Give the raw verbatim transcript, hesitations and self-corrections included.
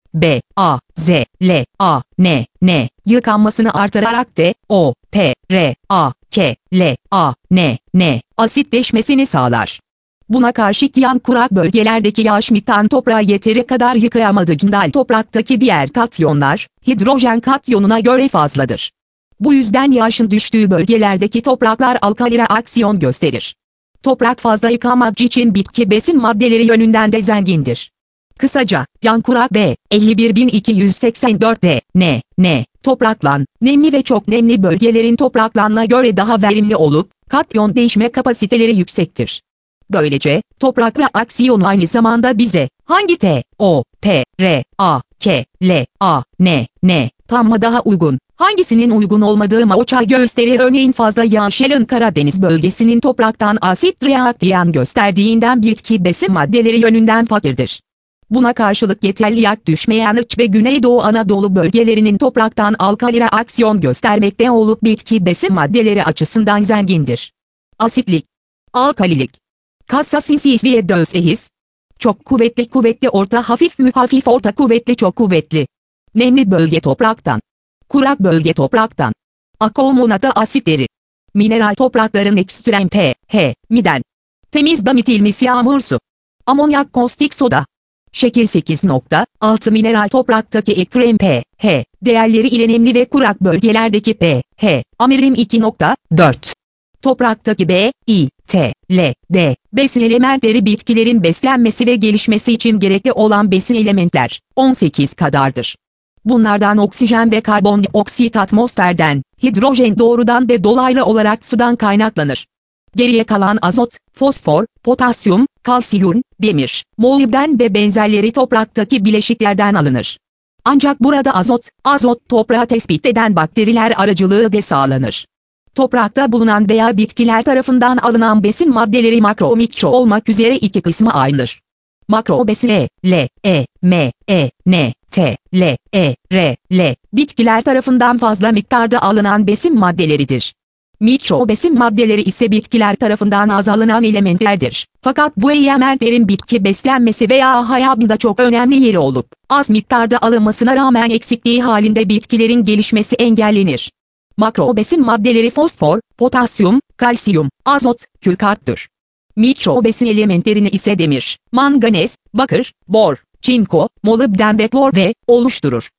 B, A, Z, L, A, N, N, yıkanmasını artırarak D, O, P, R, A, K, L, A, N, N, asitleşmesini sağlar. Buna karşı yan kurak bölgelerdeki yağış miktarı toprağı yeteri kadar yıkayamadığından topraktaki diğer katyonlar, hidrojen katyonuna göre fazladır. Bu yüzden yağışın düştüğü bölgelerdeki topraklar alkali reaksiyon gösterir. Toprak fazla yıkanmak için bitki besin maddeleri yönünden de zengindir. Kısaca, yan kurak B, elli bir bin iki yüz seksen dört D, N, N, topraklan, nemli ve çok nemli bölgelerin topraklanına göre daha verimli olup, katyon değişme kapasiteleri yüksektir. Böylece, toprak reaksiyonu aynı zamanda bize, hangi T, O, P, R, A, K, L, A, N, N, tamma daha uygun, hangisinin uygun olmadığı maoça gösterir. Örneğin fazla yağışlı Karadeniz bölgesinin topraktan asit reaksiyon gösterdiğinden bitki besin maddeleri yönünden fakirdir. Buna karşılık yeterli yak düşmeyen iç ve Güneydoğu Anadolu bölgelerinin topraktan alkali reaksiyon göstermekte olup bitki besin maddeleri açısından zengindir. Asitlik, alkalilik, kassasinsiz ve dönsehis, çok kuvvetli kuvvetli orta hafif mü hafif orta kuvvetli çok kuvvetli, nemli bölge topraktan, kurak bölge topraktan, akomonata asitleri, mineral toprakların ekstrem P, H, miden, temiz damitilmiş yağmur su, amonyak kostik soda, şekil sekiz nokta altı mineral topraktaki ekstrem P, H, değerleri ile nemli ve kurak bölgelerdeki P, H, amirim iki nokta dört. Topraktaki B, I, T, L, D, besin elementleri bitkilerin beslenmesi ve gelişmesi için gerekli olan besin elementler, on sekiz kadardır. Bunlardan oksijen ve karbondioksit atmosferden, hidrojen doğrudan ve dolaylı olarak sudan kaynaklanır. Geriye kalan azot, fosfor, potasyum, kalsiyum, demir, molibden ve benzerleri topraktaki bileşiklerden alınır. Ancak burada azot, azot toprağı tespit eden bakteriler aracılığı da sağlanır. Toprakta bulunan veya bitkiler tarafından alınan besin maddeleri makro mikro olmak üzere iki kısma ayrılır. Makro besin E, L, E, M, E, N, T, L, E, R, L, bitkiler tarafından fazla miktarda alınan besin maddeleridir. Mikro besin maddeleri ise bitkiler tarafından az alınan elementlerdir. Fakat bu elementlerin bitki beslenmesi veya hayatında çok önemli yeri olup, az miktarda alınmasına rağmen eksikliği halinde bitkilerin gelişmesi engellenir. Makro besin maddeleri fosfor, potasyum, kalsiyum, azot, külkarttır. Mikro besin elementlerini ise demir, manganez, bakır, bor, çinko, molibden ve klor ve oluşturur.